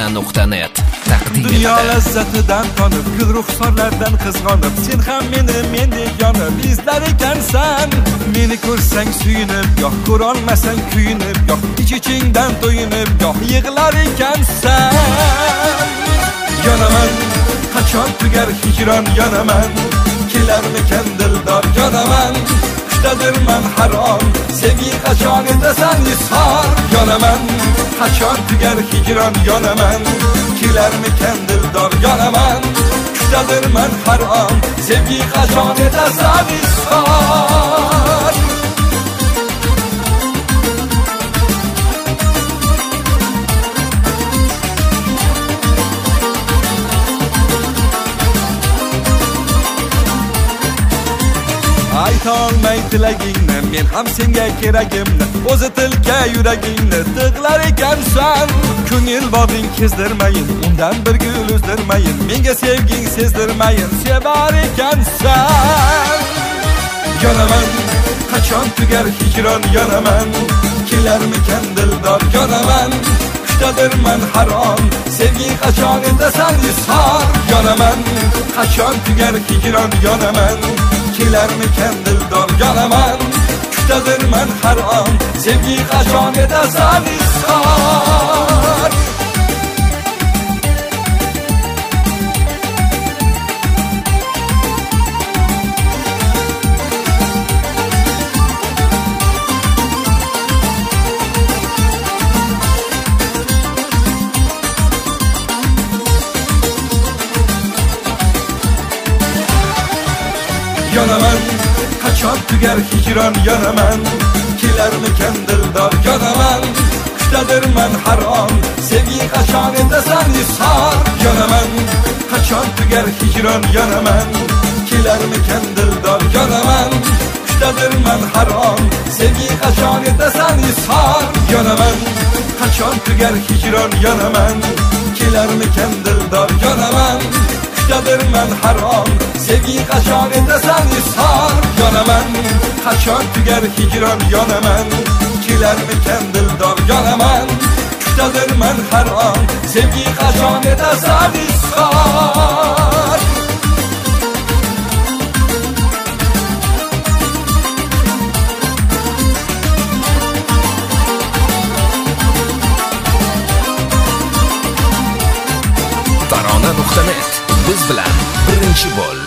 Tarona.net taqdim etadi. Dunyo lazzatidan tonib, gul ruxsorlardan qizg'onib, sen ham mendek yonib izlar ekansan. Meni ko'rsang suyunib, yo'q ko'rolmasang kuyunib, yo'q ich-ichingdan to'yinib, yo'q yig'lar ekansan. Yonaman, qachon tugar hijron yonaman, kelarmikan dildor yonaman. Kutadirman harom, sevgi qachon etasan izhor. Yonaman, qachon tugar hijron yonaman, kelarmikan dildor yonaman. Kutadirman harom, sevgi qachon etasan izhor. Aytolmay tilagingni, men ham senga keragimni, o'zi tilka yuragingni tig'lar ekansan. Ko'ngil bog'ing kezdirmayin, undan bir gul uzdirmayin, menga sevging sezdirmayin, sevar ekansan. Yonaman, qachon tugar hijron yonaman, kelarmikan dildor yonaman. Kutadirman harom, sevgi qachon etasan izhor. Yonaman, qachon tugar hijron yonaman, kelarmikan dildor yonaman. Kutadirman harom, sevgi qachon etasan izhor. Yonaman, qachon tugar hijron yonaman, kelarmikan dildor yonaman. Kutadirman harom, sevgi qachon etasan izhor. Yonaman, qachon tugar hijron yonaman, kelarmikan dildor yonaman. Kutadirman harom, sevgi qachon etasan izhor. Yonaman, qachon tugar hijron yonaman, kelarmikan dildor yonaman. Kutadirman harom, sevgi qachon etasan izhor. Yonaman, qachon tugar hijron yonaman, kelarmikan dildor yonaman. Kutadirman harom, sevgi qachon etasan izhor. Tarona.net biz bilan birinchi bo'l.